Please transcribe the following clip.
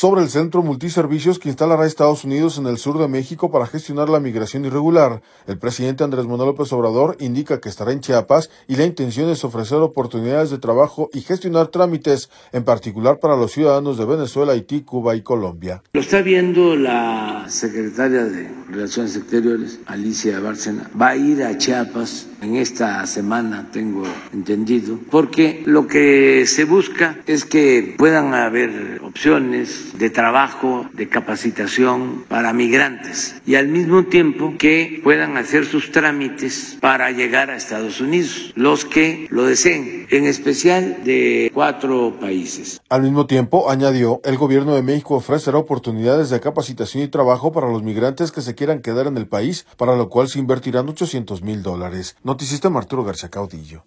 sobre el centro multiservicios que instalará Estados Unidos en el sur de México para gestionar la migración irregular. El presidente Andrés Manuel López Obrador indica que estará en Chiapas y la intención es ofrecer oportunidades de trabajo y gestionar trámites, en particular para los ciudadanos de Venezuela, Haití, Cuba y Colombia. Lo está viendo la secretaria de Relaciones Exteriores, Alicia Bárcena. Va a ir a Chiapas en esta semana, tengo entendido, porque lo que se busca es que puedan haber opciones de trabajo, de capacitación para migrantes y al mismo tiempo que puedan hacer sus trámites para llegar a Estados Unidos, los que lo deseen, en especial de 4 países. Al mismo tiempo, añadió, el gobierno de México ofrecerá oportunidades de capacitación y trabajo para los migrantes que se quieran quedar en el país, para lo cual se invertirán $800,000. Noticista Arturo García Caudillo.